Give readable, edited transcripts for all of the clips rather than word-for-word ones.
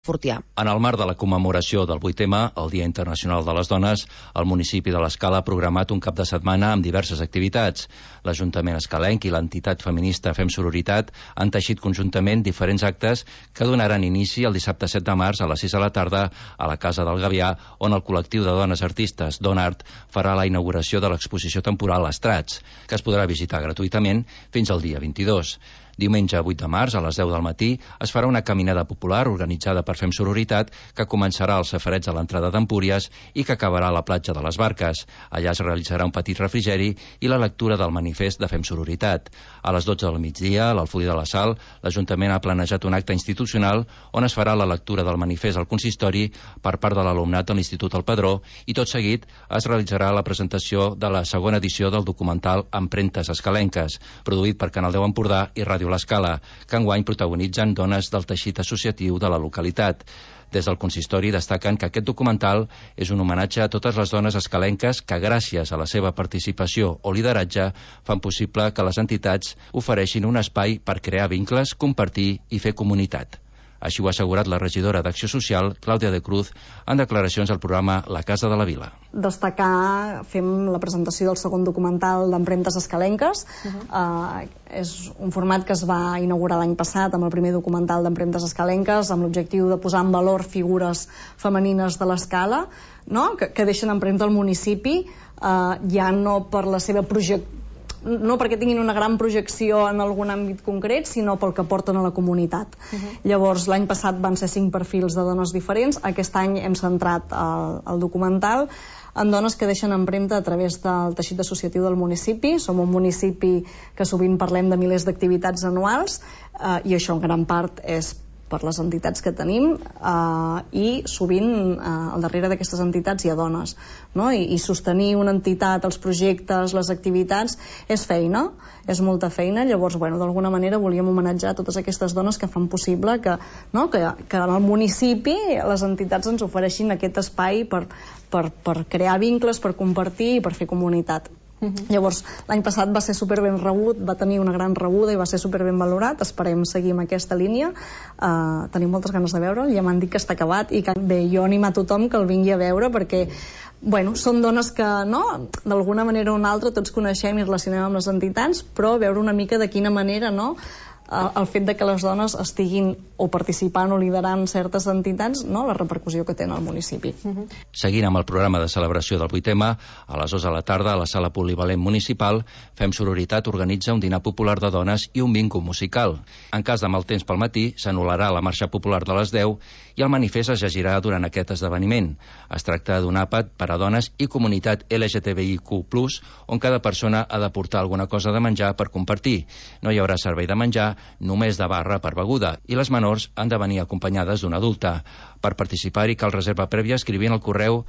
Fortià. En el marc de la commemoració del 8M, el Dia Internacional de les Dones, el municipi de l'Escala ha programat un cap de setmana amb diverses activitats. L'Ajuntament escalenc i l'entitat feminista Fem Sororitat han teixit conjuntament diferents actes que donaran inici el dissabte 7 de març a les 6 de la tarda a la Casa del Gavià, on el col·lectiu de dones artistes Donart farà la inauguració de l'exposició temporal Estrats, que es podrà visitar gratuïtament fins al dia 22. Diumenge 8 de març, a les 10 del matí, es farà una caminada popular organitzada per Fem Sororitat que començarà al safareig a l'entrada d'Empúries i que acabarà a la platja de les Barques. Allà es realitzarà un petit refrigeri i la lectura del manifest de Fem Sororitat. A les 12 del migdia, a l'Alfolí de la Sal, l'Ajuntament ha planejat un acte institucional on es farà la lectura del manifest al consistori per part de l'alumnat de l'Institut El Padró i tot seguit es realitzarà la presentació de la segona edició del documental Empremtes escalenques, produït per Canal 10 Empordà i Ràdio L'Escala, que enguany protagonitzen dones del teixit associatiu de la localitat. Des del consistori destaquen que aquest documental és un homenatge a totes les dones escalenques que, gràcies a la seva participació o lideratge, fan possible que les entitats ofereixin un espai per crear vincles, compartir i fer comunitat. Així ho ha assegurat la regidora d'Acció Social, Clàudia de Cruz, en declaracions al programa La Casa de la Vila. Destacar, fem la presentació del segon documental d'Empremtes escalenques. És un format que es va inaugurar l'any passat amb el primer documental d'Empremtes escalenques amb l'objectiu de posar en valor figures femenines de l'Escala, no? que deixen empremta al municipi, ja no per la seva no perquè tinguin una gran projecció en algun àmbit concret, sinó pel que porten a la comunitat. Llavors, l'any passat van ser 5 perfils de dones diferents. Aquest any hem centrat el documental en dones que deixen empremta a través del teixit associatiu del municipi. Som un municipi que sovint parlem de milers d'activitats anuals i això en gran part és per les entitats que tenim i sovint al darrere d'aquestes entitats hi ha dones, no? I sostenir una entitat, els projectes, les activitats és feina, és molta feina. Llavors, d'alguna manera volíem homenatjar totes aquestes dones que fan possible que en el municipi les entitats ens ofereixin aquest espai per crear vincles, per compartir i per fer comunitat. Llavors, l'any passat va ser super ben rebut, va tenir una gran rebuda i va ser super ben valorat. Esperem seguir amb aquesta línia. Tenim moltes ganes de veure'l, ja m'han dit que està acabat i que bé, jo animo a tothom que el vingui a veure perquè són dones que d'alguna manera o una altra tots coneixem i relacionem amb les entitats, però veure una mica de quina manera el fet de que les dones estiguin o participant o liderant certes entitats, la repercussió que tenen al municipi. Seguint amb el programa de celebració del 8M, a les 2 de la tarda a la sala polivalent municipal, Fem Sororitat organitza un dinar popular de dones i un bingo musical. En cas de mal temps pel matí, s'anul·larà la marxa popular de les 10 i el manifest es llegirà durant aquest esdeveniment. Es tracta d'un àpat per a dones i comunitat LGTBIQ+, on cada persona ha de portar alguna cosa de menjar per compartir. No hi haurà servei de menjar, només de barra per beguda, i les menors han de venir acompanyades d'una adulta. Per participar-hi cal reserva prèvia escrivint al correu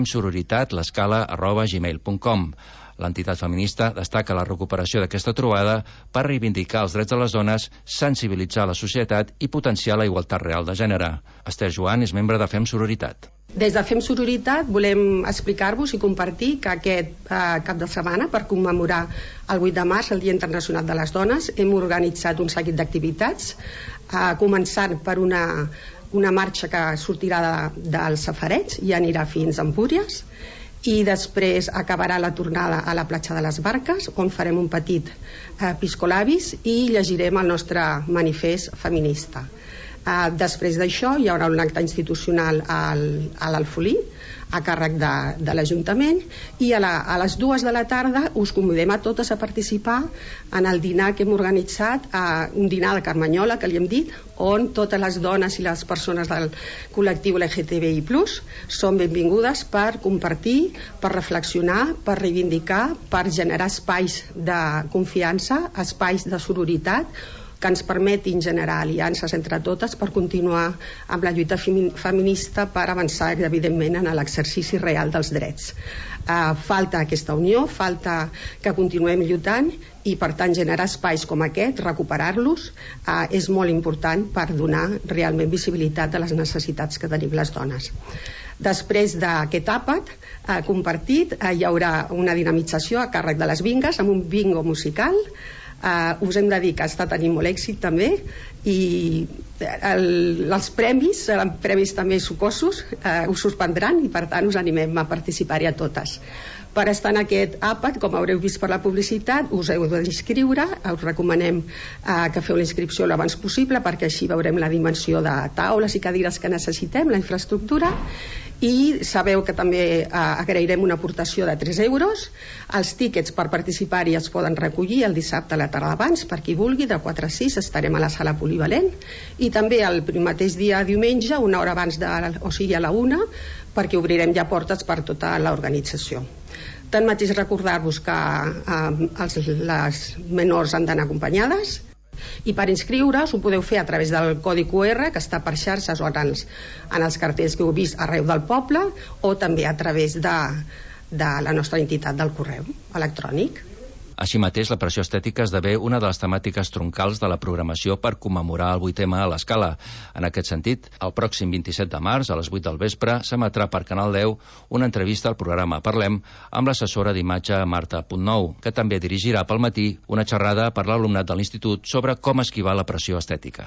femsororitat@gmail.com. L'entitat feminista destaca la recuperació d'aquesta trobada per reivindicar els drets de les dones, sensibilitzar la societat i potenciar la igualtat real de gènere. Esther Joan és membre de Fem Sororitat. Des de Fem Sororitat volem explicar-vos i compartir que aquest cap de setmana, per commemorar el 8 de març, el Dia Internacional de les Dones, hem organitzat un seguit d'activitats, començant per una marxa que sortirà del safareig i anirà fins a Empúries, i després acabarà la tornada a la platja de les Barques, on farem un petit piscolabis i llegirem el nostre manifest feminista. Després d'això hi haurà un acte institucional a l'Alfolí a càrrec de l'Ajuntament i a les 2 de la tarda us convidem a totes a participar en el dinar que hem organitzat, un dinar de Carmanyola que li hem dit, on totes les dones i les persones del col·lectiu LGTBI+ són benvingudes per compartir, per reflexionar, per reivindicar, per generar espais de confiança, espais de sororitat que ens permetin generar aliances entre totes per continuar amb la lluita feminista per avançar, evidentment, en l'exercici real dels drets. Falta aquesta unió, falta que continuem lluitant i, per tant, generar espais com aquest, recuperar-los, és molt important per donar realment visibilitat a les necessitats que tenim les dones. Després d'aquest àpat compartit, hi haurà una dinamització a càrrec de les vingues amb un bingo musical us hem de dir que està tenint molt èxit també, i els premis seran premis també sucosos, us sorprendran, i per tant us animem a participar-hi a totes. Per estar en aquest àpat, com haureu vist per la publicitat, us heu d'inscriure. Us recomanem que feu la inscripció l'abans possible, perquè així veurem la dimensió de taules i cadires que necessitem, la infraestructura, i sabeu que també agrairem una aportació de 3 euros. Els tíquets per participar-hi es poden recollir el dissabte a la tarda abans, per qui vulgui, de 4 a 6 estarem a la sala polivalent, i també el mateix dia diumenge, una hora abans, o sigui a la 1, perquè obrirem ja portes per tota l'organització. Tanmateix, recordar-vos que les menors han d'anar acompanyades, i per inscriure's ho podeu fer a través del codi QR que està per xarxes o en els cartells que heu vist arreu del poble, o també a través de la nostra entitat del correu electrònic. Així mateix, la pressió estètica esdevé una de les temàtiques troncals de la programació per commemorar el 8M a l'Escala. En aquest sentit, el pròxim 27 de març, a les 8 del vespre, s'emetrà per Canal 10 una entrevista al programa Parlem amb l'assessora d'imatge Marta Puntnou, que també dirigirà pel matí una xerrada per l'alumnat de l'Institut sobre com esquivar la pressió estètica.